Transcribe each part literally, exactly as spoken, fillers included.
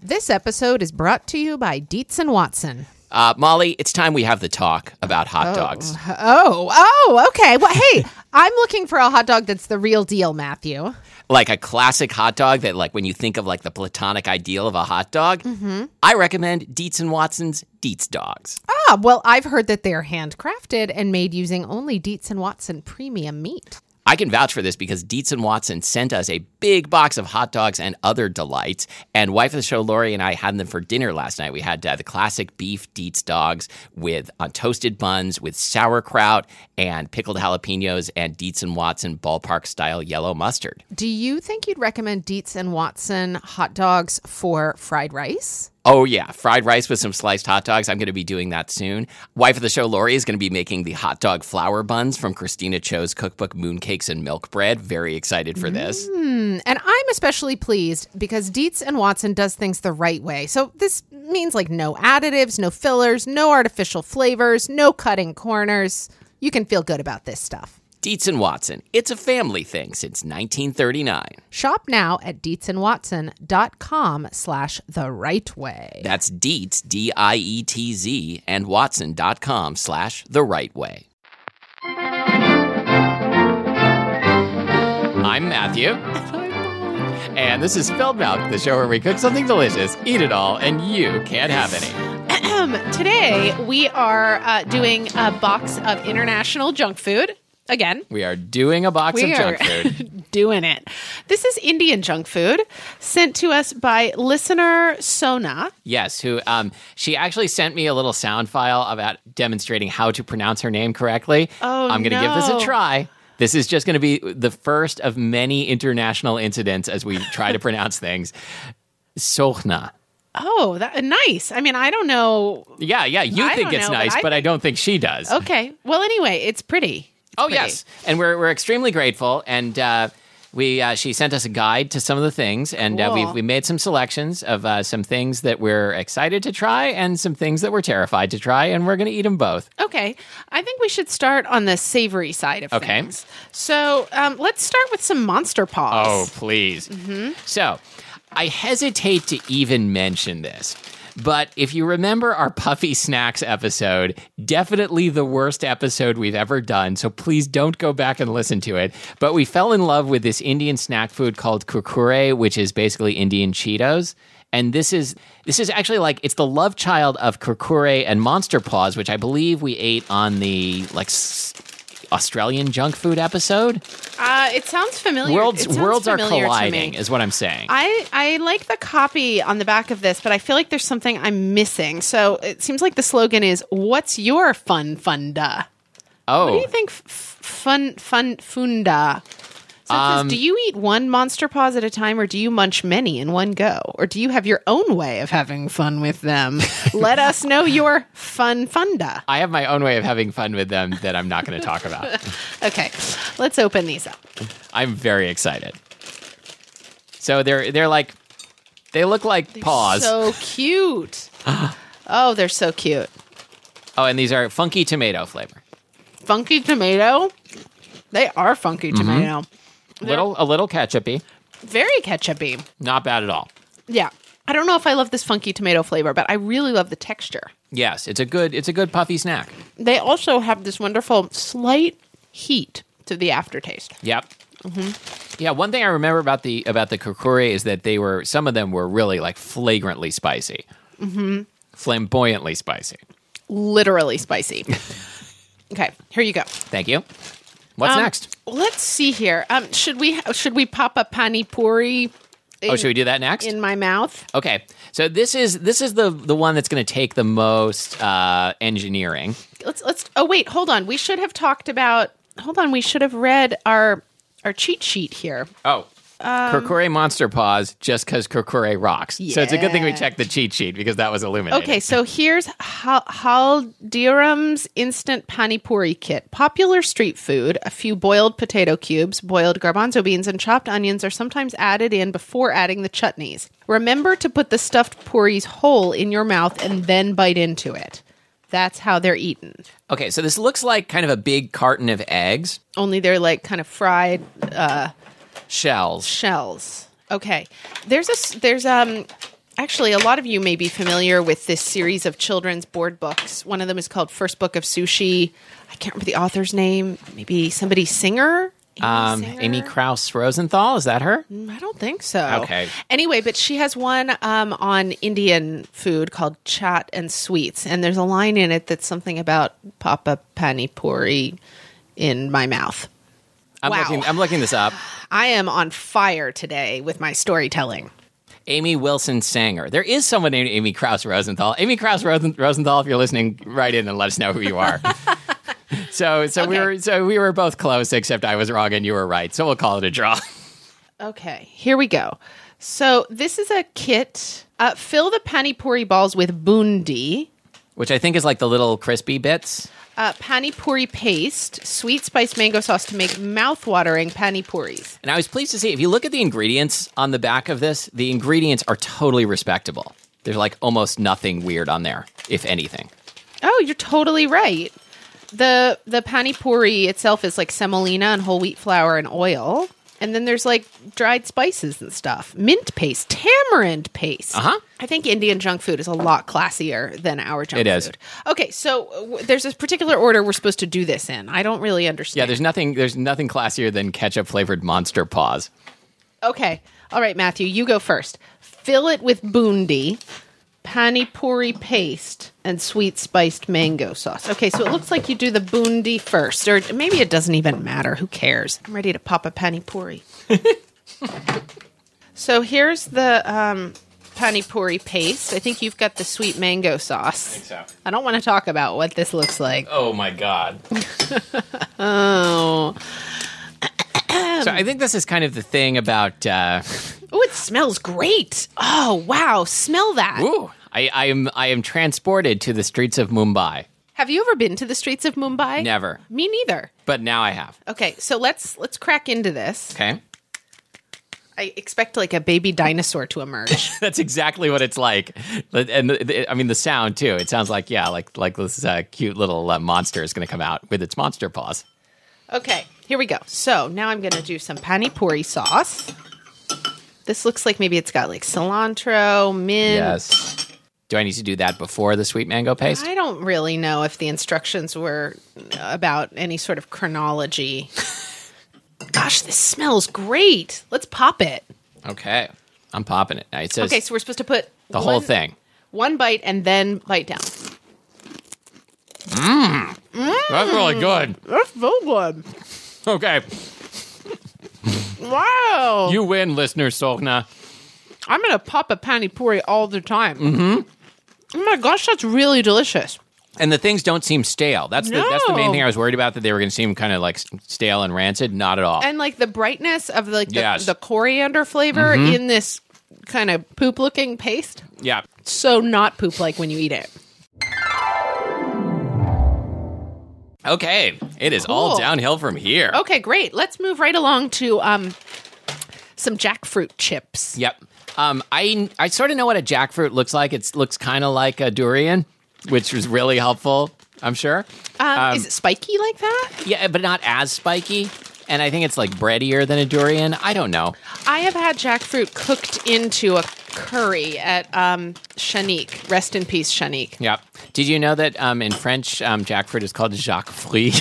This episode is brought to you by Dietz and Watson. Uh, Molly, it's time we have the talk about hot oh. dogs. Oh, oh, okay. Well, hey, I'm looking for a hot dog that's the real deal, Matthew. Like a classic hot dog that, like, when you think of, like, the platonic ideal of a hot dog, mm-hmm. I recommend Dietz and Watson's Dietz Dogs. Ah, well, I've heard that they're handcrafted and made using only Dietz and Watson premium meat. I can vouch for this because Dietz and Watson sent us a big box of hot dogs and other delights. And wife of the show, Lori, and I had them for dinner last night. We had uh, the classic beef Dietz dogs with uh, toasted buns with sauerkraut and pickled jalapenos and Dietz and Watson ballpark-style yellow mustard. Do you think you'd recommend Dietz and Watson hot dogs for fried rice? Oh, yeah. Fried rice with some sliced hot dogs. I'm going to be doing that soon. Wife of the show, Lori, is going to be making the hot dog flour buns from Christina Cho's cookbook, Mooncakes and Milk Bread. Very excited for this. Mm, and I'm especially pleased because Dietz and Watson does things the right way. So this means like no additives, no fillers, no artificial flavors, no cutting corners. You can feel good about this stuff. Dietz and Watson. It's a family thing since nineteen thirty-nine. Shop now at dietzandwatson.com slash the right way. That's Dietz, D I E T Z, and Watson.com slash the right way. I'm Matthew. And this is Spilled Milk, the show where we cook something delicious, eat it all, and you can't have any. Today, we are uh, doing a box of international junk food. Again. We are doing a box we of are junk food. doing it. This is Indian junk food sent to us by listener Sona. Yes, who um, she actually sent me a little sound file about demonstrating how to pronounce her name correctly. Oh, I'm going to no. give this a try. This is just going to be the first of many international incidents as we try to pronounce things. Sohna. Oh, that nice. I mean, I don't know. Yeah, yeah, you I think don't it's know, nice, but I but I think- don't think she does. Okay. Well, anyway, it's pretty. It's oh, pretty. yes. And we're we're extremely grateful. And uh, we uh, she sent us a guide to some of the things. And uh, Cool. we we made some selections of uh, some things that we're excited to try and some things that we're terrified to try. And we're going to eat them both. Okay. I think we should start on the savory side of Okay. things. So um, let's start with some Monster Paws. Oh, please. Mm-hmm. So I hesitate to even mention this. But if you remember our Puffy Snacks episode, definitely the worst episode we've ever done, so please don't go back and listen to it. But we fell in love with this Indian snack food called Kurkure, which is basically Indian Cheetos. And this is this is actually like, it's the love child of Kurkure and Monster Paws, which I believe we ate on the like s- Australian junk food episode. Uh, it sounds familiar. Worlds It sounds worlds are familiar to colliding, me. is what I'm saying. I, I like the copy on the back of this, but I feel like there's something I'm missing. So it seems like the slogan is, what's your fun funda? oh, What do you think f- fun fun funda? So it says, Um, do you eat one Monster Paws at a time, or do you munch many in one go? Or do you have your own way of having fun with them? Let us know your fun funda. I have my own way of having fun with them that I'm not going to talk about. Okay, let's open these up. I'm very excited. So they're they're like they look like paws. So cute. Oh, they're so cute. Oh, and these are funky tomato flavor. Funky tomato. They are funky Mm-hmm. tomato. Little a little ketchupy. Very ketchupy. Not bad at all. Yeah. I don't know if I love this funky tomato flavor, but I really love the texture. Yes, it's a good it's a good puffy snack. They also have this wonderful slight heat to the aftertaste. Yep. Mm-hmm. Yeah, one thing I remember about the about the Kurkure is that they were some of them were really like flagrantly spicy. Mm-hmm. Flamboyantly spicy. Literally spicy. Okay, here you go. Thank you. What's Um, next? Let's see here. Um, should we should we pop a pani puri? In, Oh, should we do that next? in my mouth? Okay, so this is this is the the one that's going to take the most uh, engineering. Let's let's. Oh wait, hold on. We should have talked about. Hold on. We should have read our our cheat sheet here. Oh, Um, Kurkure Monster Paws, just because Kurkure rocks. So it's a good thing we Yeah. checked the cheat sheet because that was illuminated. Okay, so here's Hal- Haldiram's Instant Pani Puri Kit. Popular street food. A few boiled potato cubes, boiled garbanzo beans, and chopped onions are sometimes added in before adding the chutneys. Remember to put the stuffed puris whole in your mouth and then bite into it. That's how they're eaten. Okay, so this looks like kind of a big carton of eggs, Only they're like kind of fried uh, shells. shells. Okay, there's a s- there's um Actually, a lot of you may be familiar with this series of children's board books. One of them is called First Book of Sushi. I can't remember the author's name. Maybe somebody Singer? Amy, Um, Singer? Amy Krauss Rosenthal, is that her? I don't think so. Okay. Anyway, but she has one um, on Indian food called Chaat and Sweets. And there's a line in it that's something about Papa Pani Puri in my mouth. I'm Wow. looking I'm looking this up. I am on fire today with my storytelling. Amy Wilson Sanger. There is someone named Amy Krauss Rosenthal. Amy Krauss Rosen- Rosenthal, if you're listening, write in and let us know who you are. so so we Okay. were so we were both close, except I was wrong and you were right. So we'll call it a draw. Okay, here we go. So this is a kit. Uh, fill the pani puri balls with bundi, Which I think is like the little crispy bits. uh, pani puri paste, sweet spiced mango sauce to make mouth-watering pani puris. And I was pleased to see, if you look at the ingredients on the back of this, the ingredients are totally respectable. There's like almost nothing weird on there, if anything. Oh, you're totally right. The the pani puri itself is like semolina and whole wheat flour and oil. And then there's like dried spices and stuff. Mint paste, tamarind paste. Uh-huh. I think Indian junk food is a lot classier than our junk It is. food. Okay, so uh, w- there's this particular order we're supposed to do this in. I don't really understand. Yeah, there's nothing there's nothing classier than ketchup flavored Monster Paws. Okay. All right, Matthew, you go first. Fill it with bundi, pani puri paste, and sweet spiced mango sauce. Okay, so it looks like you do the bundi first, or maybe it doesn't even matter. Who cares? I'm ready to pop a pani puri. So here's the um, pani puri paste. I think you've got the sweet mango sauce. I so. I don't want to talk about what this looks like. Oh my god. Oh. So I think this is kind of the thing about uh Oh, it smells great. Oh, wow. Smell that. ooh, I, I am I am transported to the streets of Mumbai. Have you ever been to the streets of Mumbai? Never. Me neither. But now I have. Okay, so let's let's crack into this. Okay. I expect like a baby dinosaur to emerge. That's exactly what it's like. And the, the, I mean the sound too. It sounds like yeah, like like this uh, cute little uh, monster is going to come out with its monster paws. Okay, here we go. So now I'm going to do some pani puri sauce. This looks like maybe it's got like cilantro, mint. Yes. Do I need to do that before the sweet mango paste? I don't really know if the instructions were about any sort of chronology. Gosh, this smells great. Let's pop it. Okay. I'm popping it. Now it says Okay, so we're supposed to put the one, whole thing. one bite and then bite down. That's really good. That's so good. Okay. Wow. You win, listener Sogna. I'm going to pop a pani puri all the time. Mm-hmm. Oh my gosh, that's really delicious. And the things don't seem stale. That's the that's the main No. thing I was worried about, that they were going to seem kind of like stale and rancid. Not at all. And like the brightness of like the, Yes. the coriander flavor in this kind of poop looking paste. yeah. So not poop like when you eat it. Okay. It is all Cool. downhill from here. Okay, great. Let's move right along to um some jackfruit chips. Yep. Um, I I sort of know what a jackfruit looks like. It looks kind of like a durian, which is really helpful, I'm sure. Um, Um, is it spiky like that? Yeah, but not as spiky. And I think it's like breadier than a durian. I don't know. I have had jackfruit cooked into a curry at um, Shanique. Rest in peace, Shanique. Yep. Did you know that um, in French, um, jackfruit is called Jacques fruit?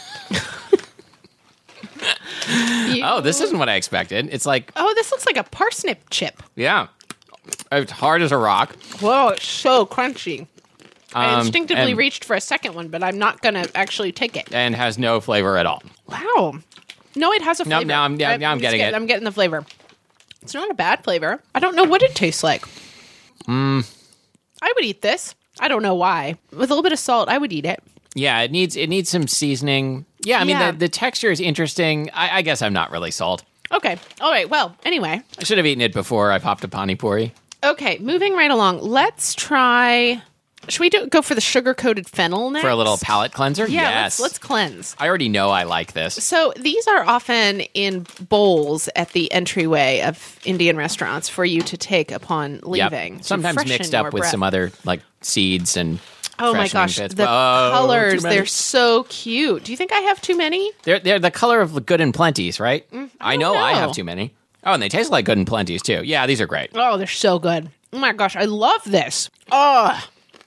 You- Oh, this isn't what I expected. It's like, Oh, this looks like a parsnip chip. yeah, it's hard as a rock. Whoa, it's so crunchy. I Um, instinctively and- reached for a second one, but I'm not going to actually take it. and has no flavor at all. Wow. No, it has a No, flavor. now I'm- yeah, now I'm just getting it. I'm getting the flavor. It's not a bad flavor. I don't know what it tastes like. Mm. I would eat this. I don't know why. With a little bit of salt, I would eat it. Yeah, it needs it needs some seasoning. Yeah, I mean Yeah. the, the texture is interesting. I, I guess I'm not really sold. Okay. All right. Well, anyway. I should have eaten it before I popped a pani puri. Okay, moving right along. Let's try... Should we do, go for the sugar-coated fennel next? For a little palate cleanser? Yeah, yes. let's, let's cleanse. I already know I like this. So these are often in bowls at the entryway of Indian restaurants for you to take upon leaving. to Sometimes freshen mixed up your with breath. some other like seeds and Oh my freshening gosh, bits. the Oh, too colors, many. they're so cute. Do you think I have too many? They're they're the color of the Good and Plenty's, right? I don't know, I know. have too many. Oh, and they taste like Good and Plenty's too. Yeah, these are great. Oh, they're so good. Oh my gosh, I love this. Oh,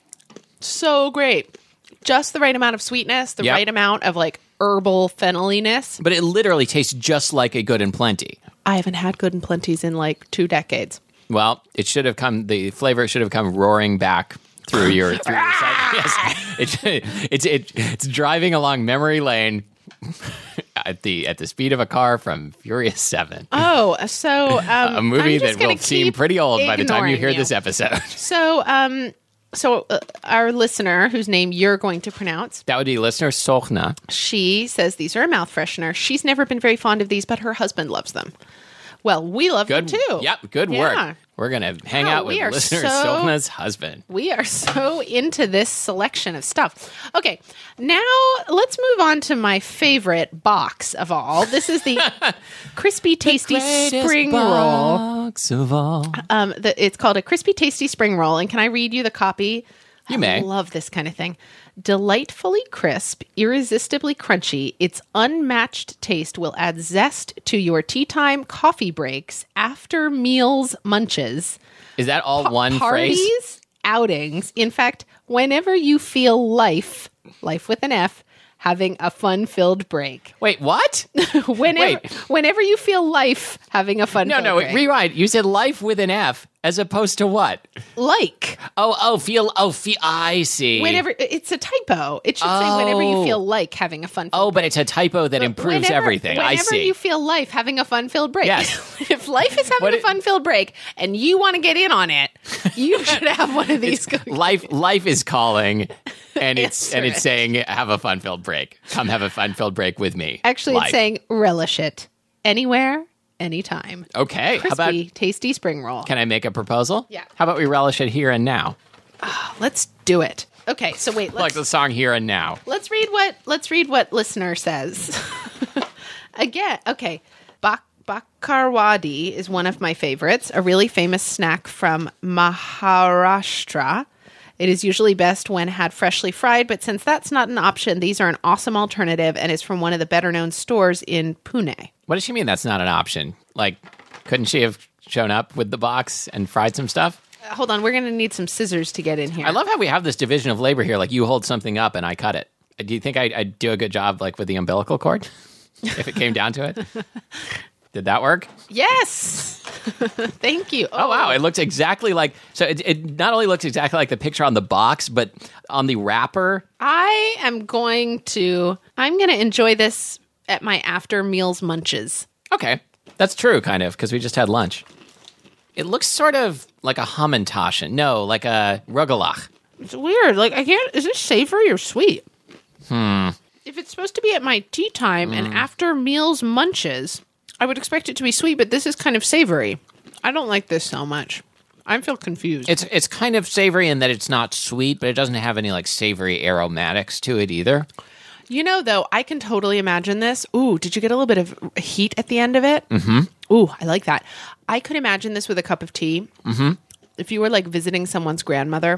so great. Just the right amount of sweetness, the Yep. right amount of like herbal fenneliness. But it literally tastes just like a Good and Plenty. I haven't had Good and Plenty's in like two decades. Well, it should have come. The flavor should have come roaring back through your. Through your yes, it, it's it, it's driving along memory lane at the at the speed of a car from Furious Seven, Oh, so um, a movie I'm just that gonna will seem keep pretty old by the time you ignoring hear you. this episode. So, um, so uh, our listener, whose name you're going to pronounce, That would be listener Sochna. she says these are a mouth freshener. She's never been very fond of these, but her husband loves them. Well, we love Good. them too. Yep. Good Yeah. work. We're gonna hang Wow, out with we are listener so- Sochna's husband. We are so into this selection of stuff. Okay, now let's move on to my favorite box of all. This is the crispy, tasty spring roll. box of all. Um, the, it's called a crispy, tasty spring roll. And can I read you the copy? You I may. love this kind of thing. Delightfully crisp, irresistibly crunchy, its unmatched taste will add zest to your tea time coffee breaks, after meals munches, Is that all one parties, phrase? outings. In fact, whenever you feel life, life with an F, having a fun-filled break. Wait, what? Whenever, Wait. whenever you feel life having a fun No, no, break. rewind. You said life with an F as opposed to what? like. Oh, oh, feel, oh, feel, I see. Whenever it's a typo, it should say whenever you Oh. feel like having a fun. Oh, but it's a typo that improves whenever, everything. Whenever I see. you feel life having a fun-filled break. Yes. If life is having What a it- fun-filled break and you want to get in on it, you should have one of these. life, life is calling, and it's Answer and it's it. saying, "Have a fun-filled break. Come have a fun-filled break with me." Actually, Life. it's saying relish it anywhere, anytime. "Okay, Crispy, how about? tasty spring roll. Can I make a proposal? Yeah. How about we relish it here and now, Let's do it. Okay, so wait. like Let's, the song "Here and Now"? let's read what let's read what listener says. Again, okay. Bak Bakarwadi is one of my favorites, a really famous snack from Maharashtra. It is usually best when had freshly fried, but since that's not an option, these are an awesome alternative and is from one of the better-known stores in Pune. What does she mean? That's not an option. Like, couldn't she have shown up with the box and fried some stuff? Uh, hold on, we're going to need some scissors to get in here. I love how we have this division of labor here. Like, you hold something up and I cut it. Do you think I, I'd do a good job, like with the umbilical cord, if it came down to it? Did that work? Yes! Thank you. Oh, wow. It looks exactly like, so it, it not only looks exactly like the picture on the box, but on the wrapper. I am going to, I'm going to enjoy this at my after meals munches. Okay. That's true, kind of, because we just had lunch. It looks sort of like a Hamantaschen. No, like a Rugelach. It's weird. Like, I can't, is this savory or sweet? Hmm. If it's supposed to be at my tea time and after meals munches, I would expect it to be sweet, but this is kind of savory. I don't like this so much. I feel confused. It's it's kind of savory in that it's not sweet, but it doesn't have any like savory aromatics to it either. You know, though, I can totally imagine this. Ooh, did you get a little bit of heat at the end of it? Mm-hmm. Ooh, I like that. I could imagine this with a cup of tea. Mm-hmm. If you were like visiting someone's grandmother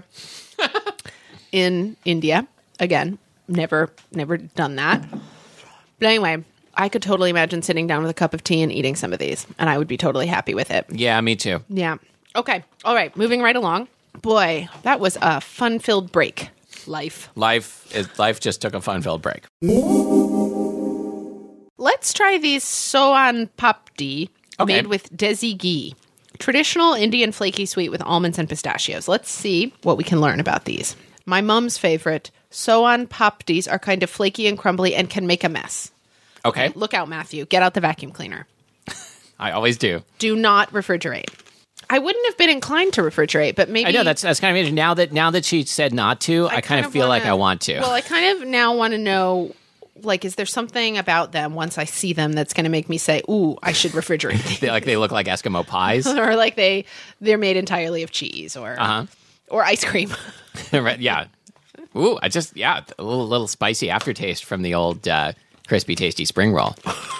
in India, again, never, never done that. But anyway, I could totally imagine sitting down with a cup of tea and eating some of these, and I would be totally happy with it. Yeah, me too. Yeah. Okay. All right. Moving right along. Boy, that was a fun-filled break. Life. Life is, life just took a fun-filled break. Let's try these soan papdi Okay. made with desi ghee. Traditional Indian flaky sweet with almonds and pistachios. Let's see what we can learn about these. My mom's favorite, soan papdis are kind of flaky and crumbly and can make a mess. Okay. Look out, Matthew. Get out the vacuum cleaner. I always do. Do not refrigerate. I wouldn't have been inclined to refrigerate, but maybe I know that's that's kind of interesting. Now that now that she said not to, I, kind of feel like wanna- I want to. Well, I kind of now want to know, like, is there something about them once I see them that's going to make me say, "Ooh, I should refrigerate these," They, like they look like Eskimo pies. or like they they're made entirely of cheese or Uh-huh. or ice cream. Right, yeah. Ooh, I just yeah, a little little spicy aftertaste from the old uh, crispy, tasty spring roll.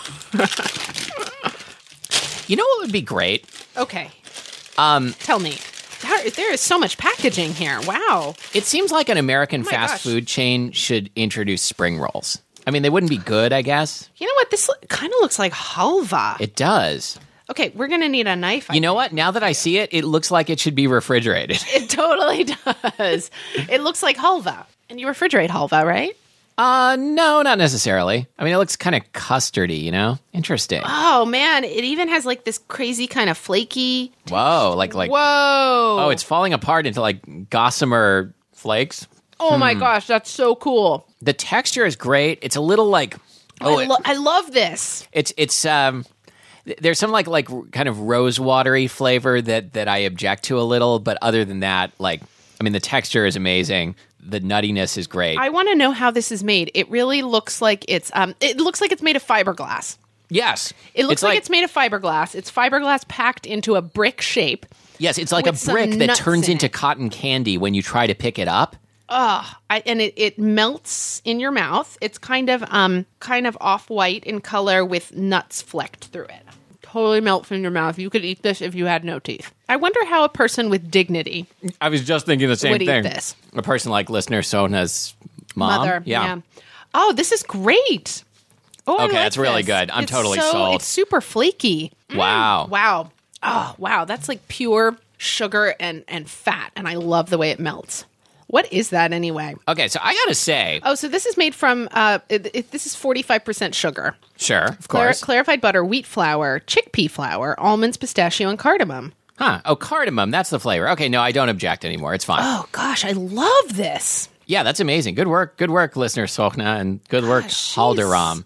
You know what would be great? Okay, Um, tell me. There, there is so much packaging here. Wow. it seems like an American my fast gosh. food chain should introduce spring rolls. I mean, they wouldn't be good, I guess. You know what? This kind of looks like halva. It does. Okay, we're going to need a knife. I You know think. what? Now that I see it, it looks like it should be refrigerated. It totally does. It looks like halva. And you refrigerate halva, right? Uh, no, not necessarily. I mean, it looks kind of custardy, you know? Interesting. Oh, man. It even has like this crazy kind of flaky. Whoa, like, like, Whoa. oh, it's falling apart into like gossamer flakes. Oh, my gosh. That's so cool. The texture is great. It's a little like, oh, I, it- lo- I love this. it's, it's, um, th- there's some like, like kind of rose watery flavor that, that I object to a little, but other than that, like, I mean, the texture is amazing. The nuttiness is great. I want to know how this is made. It really looks like it's um it looks like it's made of fiberglass. yes. It looks like, it's made of fiberglass. It's fiberglass packed into a brick shape. yes, it's like with a some brick that nuts turns in into it. cotton candy when you try to pick it up. I, and it, it melts in your mouth. It's kind of um kind of off-white in color with nuts flecked through it. Totally melts in your mouth. You could eat this if you had no teeth. I wonder how a person with dignity I was just thinking the same would eat thing. this. A person like listener Sona's mom. Mother. Yeah. Oh, this is great. Oh, I Okay, like that's really this. good. I'm It's totally so, sold. It's super flaky. Wow. Wow. Oh, wow. That's like pure sugar and, and fat. And I love the way it melts. What is that anyway? Okay, so I gotta say, Oh, so this is made from, uh, it, it, this is forty-five percent sugar. sure, of Clar- course. clarified butter, wheat flour, chickpea flour, almonds, pistachio, and cardamom. Huh. Oh, cardamom, that's the flavor. Okay, no, I don't object anymore. It's fine. Oh, gosh. I love this. Yeah, that's amazing. Good work. Good work, listener Sochna, and good work, She's Halderam.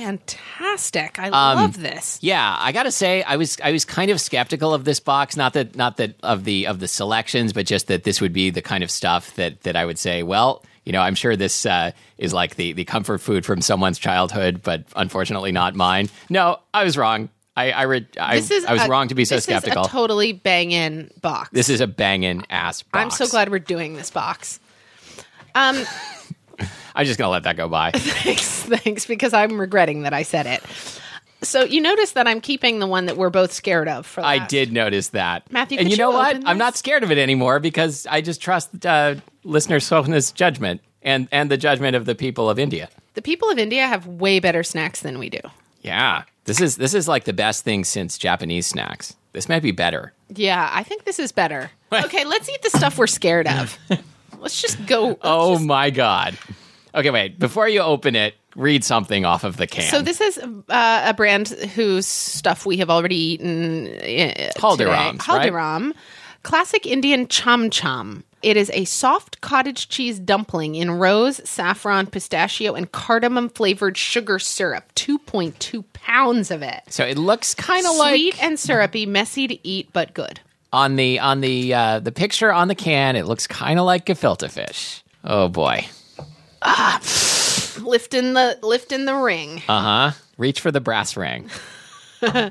Fantastic. I Um, love this. Yeah, I gotta say, I was I was kind of skeptical of this box. Not that not that of the of the selections, but just that this would be the kind of stuff that that I would say, well, you know, I'm sure this uh, is like the the comfort food from someone's childhood, but unfortunately not mine. No, I was wrong. I I, re- I, This is I was a- wrong to be so this skeptical. Is a totally bang-in box. This is a banging ass box. I'm so glad we're doing this box. Um, I'm just gonna let that go by. thanks, thanks, because I'm regretting that I said it. So you notice that I'm keeping the one that we're both scared of. For I last. did notice that. Matthew, and could you know you what? open I'm not this? scared of it anymore because I just trust uh, listener Sochna's judgment and and the judgment of the people of India. The people of India have way better snacks than we do. Yeah, this is this is like the best thing since Japanese snacks. This might be better. Yeah, I think this is better. Okay, let's eat the stuff we're scared of. Let's just go. let's Oh just- my god. Okay, wait. Before you open it, read something off of the can. So this is uh, a brand whose stuff we have already eaten. Uh, Haldiram's, today. right? Haldiram, classic Indian cham cham. It is a soft cottage cheese dumpling in rose, saffron, pistachio, and cardamom flavored sugar syrup. two point two pounds of it. So it looks kind of like Sweet and syrupy, messy to eat, but good. on the on the uh, the picture on the can. It looks kind of like gefilte fish. Oh boy. Lift in the lift in the ring. Uh huh. Reach for the brass ring. How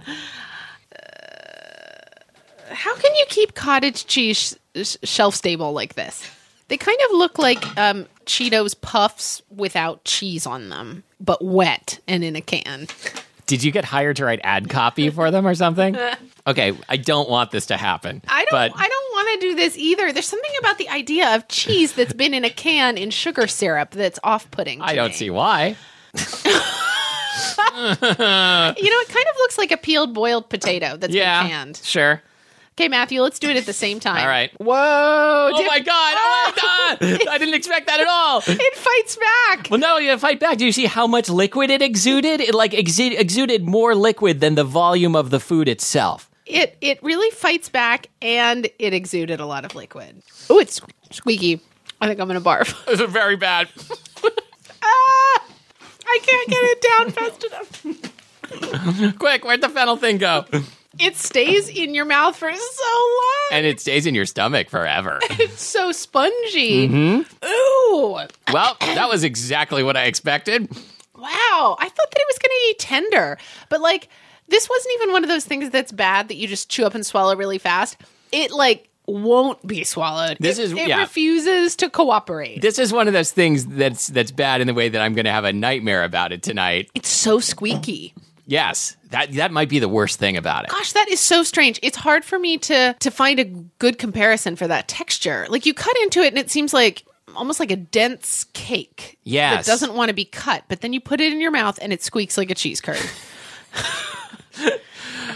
can you keep cottage cheese sh- shelf stable like this? They kind of look like um, Cheetos Puffs without cheese on them, but wet and in a can. Did you get hired to write ad copy for them or something? Okay, I don't want this to happen. I don't. But I don't want to do this either. There's something about the idea of cheese that's been in a can in sugar syrup that's off-putting. to I don't me. see why. You know, it kind of looks like a peeled boiled potato that's Yeah, been canned. sure. Okay, Matthew, let's do it at the same time. All right. Whoa! Oh my god! Oh my god! I didn't expect that at all. It fights back. Well, no, you gotta fight back. Do you see how much liquid it exuded? It like exu- exuded more liquid than the volume of the food itself. It it really fights back, and it exuded a lot of liquid. Oh, it's squeaky. I think I'm gonna barf. This is very bad. Ah! I can't get it down fast enough. Quick, where'd the fennel thing go? It stays in your mouth for so long. And it stays in your stomach forever. It's so spongy. Mm-hmm. Ooh. Well, that was exactly what I expected. Wow. I thought that it was going to be tender. But, like, this wasn't even one of those things that's bad that you just chew up and swallow really fast. It, like, won't be swallowed. This It- is- It yeah. refuses to cooperate. This is one of those things that's that's bad in the way that I'm going to have a nightmare about it tonight. It's so squeaky. Yes, that that might be the worst thing about it. Gosh, that is so strange. It's hard for me to to find a good comparison for that texture. Like, you cut into it and it seems like almost like a dense cake. Yes. That doesn't want to be cut, but then you put it in your mouth and it squeaks like a cheese curd.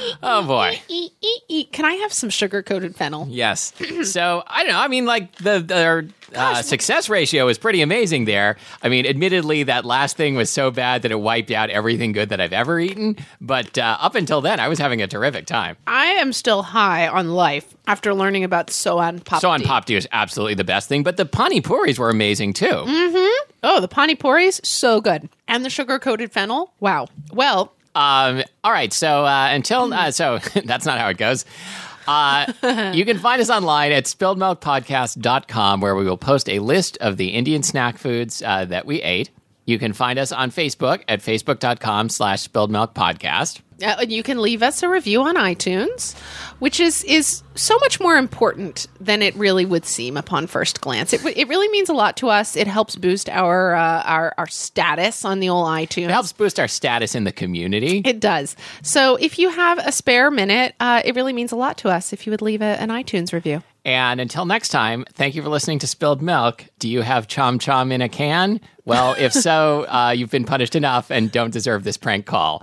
Oh, boy. Eat, eat, eat. Can I have some sugar-coated fennel? Yes. So, I don't know. I mean, like, the, the uh, success ratio is pretty amazing there. I mean, admittedly, that last thing was so bad that it wiped out everything good that I've ever eaten. But uh, up until then, I was having a terrific time. I am still high on life after learning about Soan Papdi. Soan Papdi is absolutely the best thing, but the pani puris were amazing, too. Mm-hmm. Oh, the pani puris, so good. And the sugar-coated fennel, wow. Well... Um, all right, so uh, until uh, so that's not how it goes. Uh, you can find us online at spilled milk podcast dot com, where we will post a list of the Indian snack foods uh, that we ate. You can find us on Facebook at facebook dot com slash spilled milk podcast. Uh, and you can leave us a review on iTunes, which is, is so much more important than it really would seem upon first glance. It, it really means a lot to us. It helps boost our, uh, our our status on the old iTunes. It helps boost our status in the community. It does. So if you have a spare minute, uh, it really means a lot to us if you would leave a, an iTunes review. And until next time, thank you for listening to Spilled Milk. Do you have chom chom in a can? Well, if so, uh, you've been punished enough and don't deserve this prank call.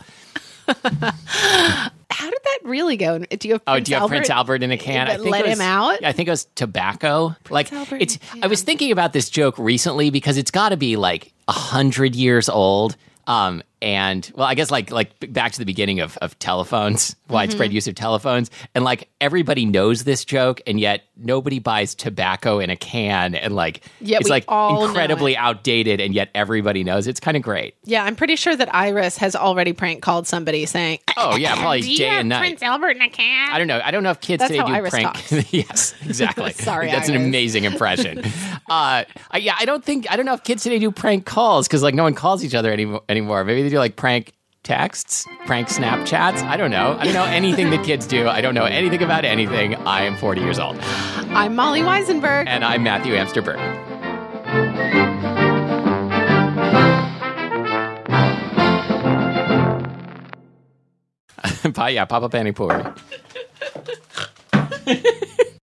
How did that really go? Do you have Prince oh, do you have Albert? Prince Albert in a can? I think let it was, him out. I think it was tobacco. Prince like Albert it's. I was thinking about this joke recently because it's got to be like a hundred years old. Um, and well, I guess like like back to the beginning of, of telephones, widespread mm-hmm. use of telephones, and like everybody knows this joke, and yet nobody buys tobacco in a can, and like yet it's we like all incredibly know it. outdated, and yet everybody knows it. It's kind of great. Yeah, I'm pretty sure that Iris has already prank called somebody saying, "Oh yeah, probably do you day have and night." Prince Albert in a can. I don't know. I don't know if kids That's today how do Iris prank. talks. Yes, exactly. Sorry, that's Iris. an amazing impression. uh, I, yeah, I don't think I don't know if kids today do prank calls because like no one calls each other any, anymore. Maybe they do like prank texts, prank Snapchats. I don't know. I don't know anything that kids do. I don't know anything about anything. I am forty years old. I'm Molly Weisenberg. And I'm Matthew Amsterberg. yeah, Papa Pani Puri.